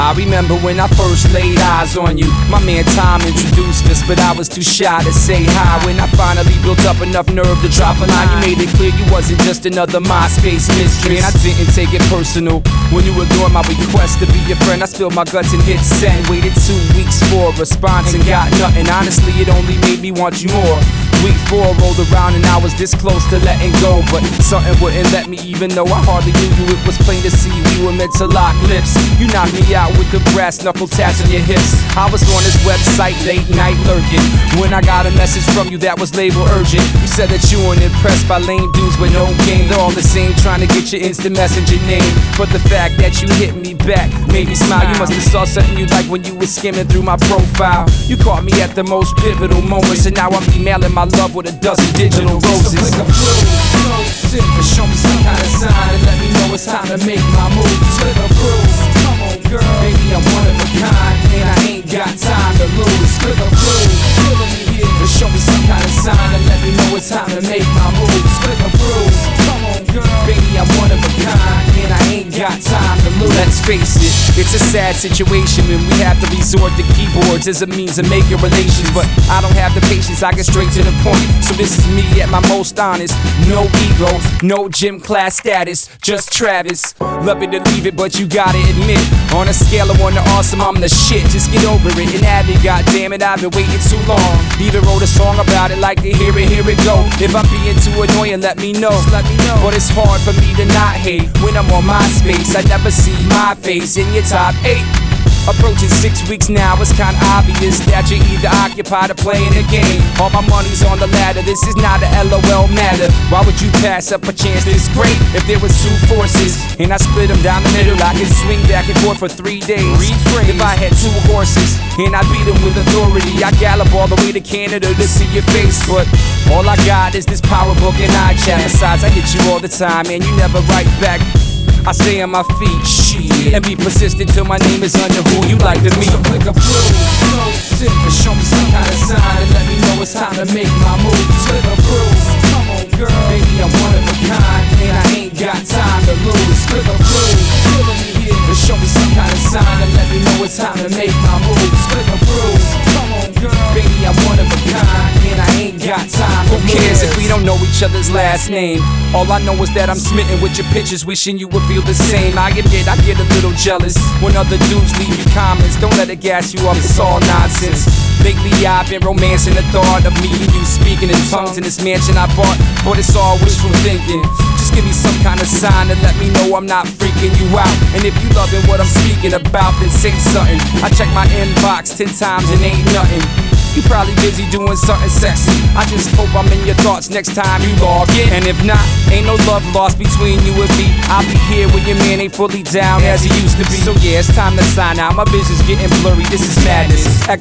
I remember when I first laid eyes on you. My man Tom introduced us, but I was too shy to say hi. When I finally built up enough nerve to drop a line, you made it clear you wasn't just another MySpace mystery. And I didn't take it personal when you ignored my request to be your friend. I spilled my guts and hit send. Waited 2 weeks for a response and got nothing. Honestly, it only made me want you more. Week 4 rolled around and I was this close to letting go, but something wouldn't let me, even though I hardly knew you. It was plain to see we were meant to lock lips. You knocked me out with the brass knuckle taps on your hips. I was on this website late night lurking when I got a message from you that was labeled urgent. You said that you weren't impressed by lame dudes with no game. They're all the same, trying to get your instant messenger name. But the fact that you hit me back made me smile. You must have saw something you liked when you were skimming through my profile. You caught me at the most pivotal moments, and now I'm emailing my love with a dozen digital roses. So click approve, so sit and show me some kind of sign and let me know it's time to make my move. Just click approve, come on girl, baby I'm one of a kind and I ain't got time to lose. Click approve, feeling me here and show me some kind of sign and let me know it's time to make my move. Just click approve, come on girl, baby I'm one of a kind and I ain't got time to lose. Let's face it, it's a sad situation when we have to resort to keyboards as a means of making relations, but I don't have the patience, I get straight to the point. So this is me at my most honest. No ego, no gym class status, just Travis. Love it to leave it, but you gotta admit, on a scale of 1 to awesome, I'm the shit. Just get over it and have it, goddammit, I've been waiting too long. Even wrote a song about it, like to hear it go. If I'm being too annoying, let me know. But it's hard for me to not hate when I'm on MySpace. I never see my face in your top 8. Approaching 6 weeks now, it's kinda obvious that you're either occupied or playing a game. All my money's on the ladder, this is not a LOL matter. Why would you pass up a chance this great? If there was 2 forces and I split them down the middle, I could swing back and forth for 3 days. Rephrase. If I had 2 horses and I beat them with authority, I gallop all the way to Canada to see your face. But all I got is this power book and iChat. Besides, I hit you all the time and you never write back. I stay on my feet, shit, and be persistent till my name is under who you like to meet. So click approve, so sit and show me some kind of sign and let me know it's time to make my move. Just click approve, come on girl, baby I'm one of a kind and I ain't got time to lose. Click approve, feeling me here and show me some kind of sign and let me know it's time to make my move. Just click approve, come on girl, baby I'm one of a kind and I ain't got time to lose. Who cares if we don't know each other's last name? All I know is that I'm smitten with your pictures, wishing you would feel the same. I admit I get a little jealous when other dudes leave you comments. Don't let it gas you up, it's all nonsense. Lately I've been romancing the thought of me and you speaking in tongues in this mansion I bought, but it's all wishful thinking. Just give me some kind of sign to let me know I'm not freaking you out. And if you loving what I'm speaking about, then say something. I check my inbox 10 times and ain't nothing. You probably busy doing something sexy. I just hope I'm in your thoughts next time you log in. And if not, ain't no love lost between you and me. I'll be here when your man ain't fully down as he used to be. So yeah, it's time to sign out. My vision's getting blurry, this is madness.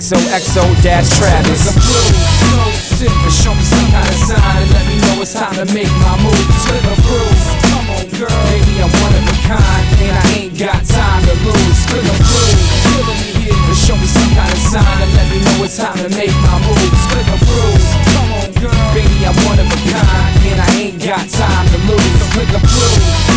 XOXO-Travis. So sit and show me some kind of sign and let me know it's time to make my move. Just click approve, come on girl, baby I'm one of a kind and I ain't got time to lose. Click approve, feeling me here and show me some kind of sign and let me know it's time to make my move. Just click approve, come on girl, baby I'm one of a kind and I ain't got time to lose. So click approve.